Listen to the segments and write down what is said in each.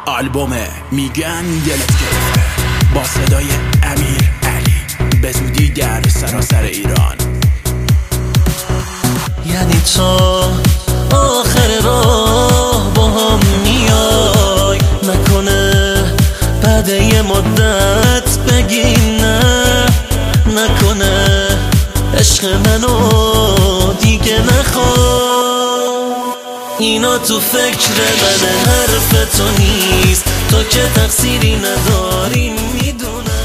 آلبوم میگن دلت گرفته با صدای امیر علی به زودی در سراسر ایران. یعنی تا آخر راه با هم میای، نکنه بعد یه مدت بگی نکنه عشق منو دیگه نخواه. اینا تو فکر من حرف تو نیست، تو که تقصیری نداری میدونم.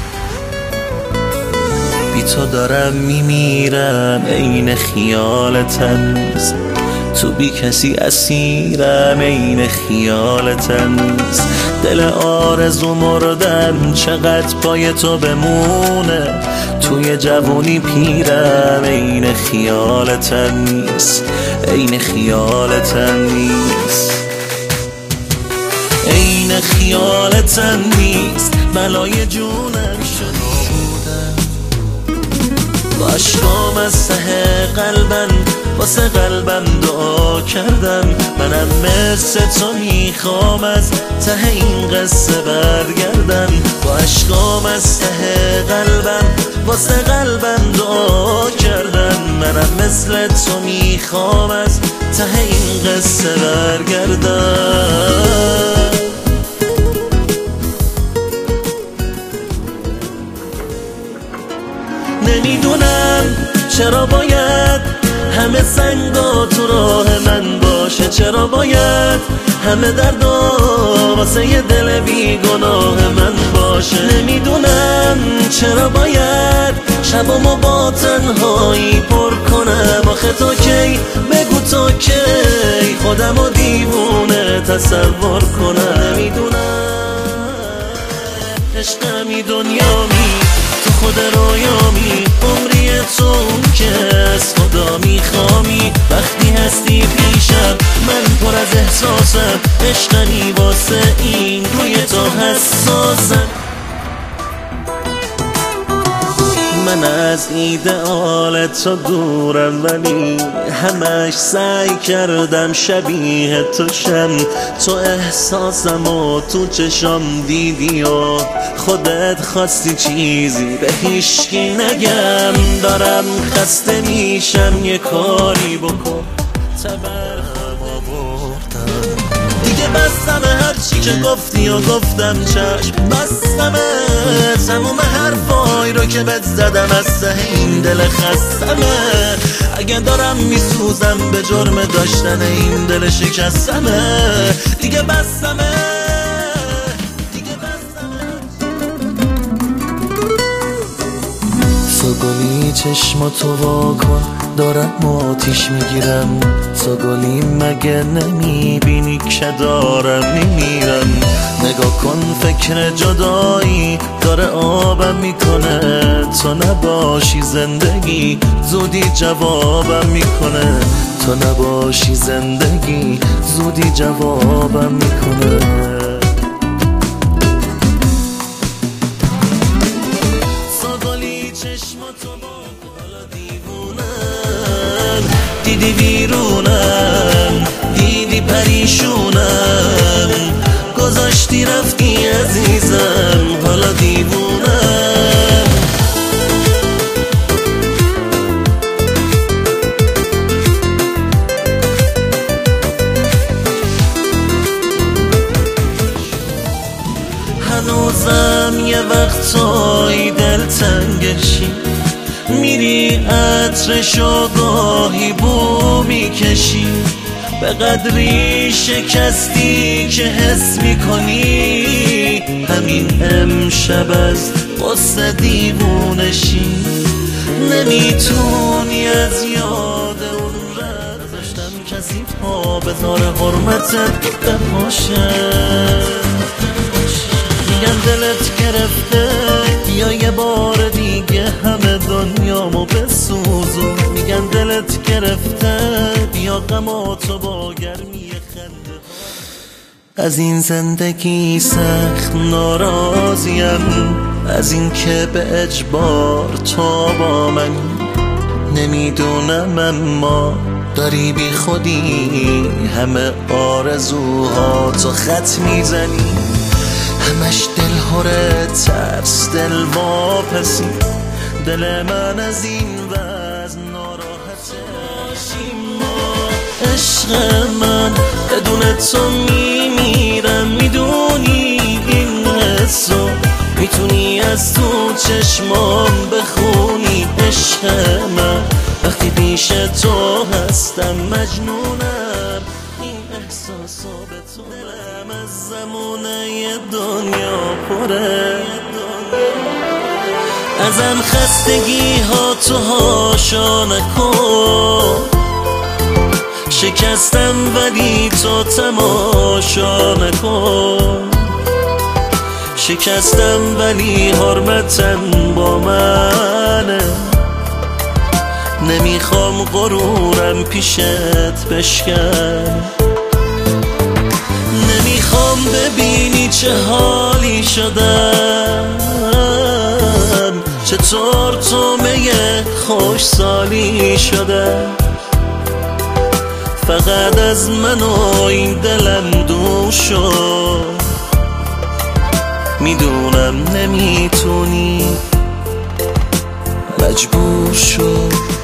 بی تو دارم میمیرم عین خیالتم، تو بی کسی اسیرم عین خیالتم. دل آرزو مردم چقدر پای تو بمونه، توی جوونی پیرم عین خیالتم نیست، عین خیالتم نیست، عین خیالتم نیست. بلای جونم شده بودم با عشقام از ته قلبم، واسه قلبم دعا کردم. منم مثل تو میخوام از ته این قصه برگردم، با عشقام از ته قلبم واسه قلبم دعا کردم. منم مثل تو میخوام از ته این قصه برگردم. نمیدونم چرا باید همه سنگا تو راه من باشه، چرا باید همه دردا واسه یه دل بی گناه من باشه. نمیدونم چرا باید شبامو با تنهایی پر کنم. آخه تو کی بگو تو کی خودمو دیوونه تصور کنم. نمیدونم عشقمی دنیامی تو خود رویامی، عمری تو که از خدا میخوامی. وقتی هستی پیشم من پر از احساسم، عشقمی واسه این روی تو حساسم. من از ایدئال تو دورم ولی همش سعی کردم شبیه تو شم. تو احساسم و تو چشم دیدی و خودت خواستی چیزی به هیچکی نگم. دارم خسته میشم یه کاری بکن تبرم آوردم دیگه. بستمه هرچی که گفتی و گفتم چشم، بستمه تموم حرفای رو که بهت زدم از ته این دل خستمه. اگه دارم میسوزم به جرم داشتن این دل شکستمه، دیگه بستمه دیگه بستمه. تو گلی چشماتو واکن دارم آتیش میگیرم، تو گلی مگه نمیبینی که دارم میمیرم. نگاه کن فکر جدایی داره آبم میکنه، تو نباشی زندگی زودی جوابم میکنه. تو نباشی زندگی زودی جوابم میکنه. ساگلی چشماتو با حالا دیوونم، دیدی ویرونم دیدی پریشونم، گذاشتی رفتی عزیزم حالا دیوونم. هنوزم یه وقتایی دلتنگشی، میری عطرشو گاهی بو میکشی. به قدری شکستی که حس میکنی همین امشب از قصه دیوونشی. نمیتونی از یاد اون رد داشتم کسی پا بذار حرمتت بپاشه. میگن دلت گرفته یا یه بار دیگه همه دنیامو بسوزون. میگن دلت گرفته بیا غماتو با گرمی خنده. از این زندگی سخت ناراضیم، از این که به اجبار تو با من. نمیدونم اما داری بی خودی همه آرزوها تو خط میزنی، همش دل هره ترس دل واپسی، دل من از این وضع ناراحته. عشق من بدون تو میمیرم، میدونی این حسو میتونی از تو چشمام بخونی. عشق من وقتی پیش تو هستم مجنونم، این احساسو به تو دلم از زمونه دنیا پره. ازم خستگی ها تو هاشا نکن، شکستم ولی تو تماشا نکن، شکستم ولی حرمتن با منه، نمیخوام غرورم پیشت بشکن، نمیخوام ببینی چه حالی شدم، چطور تو میه خوش سالی شدم. فقط از من و این دلم دور شد، میدونم نمیتونی مجبور شد.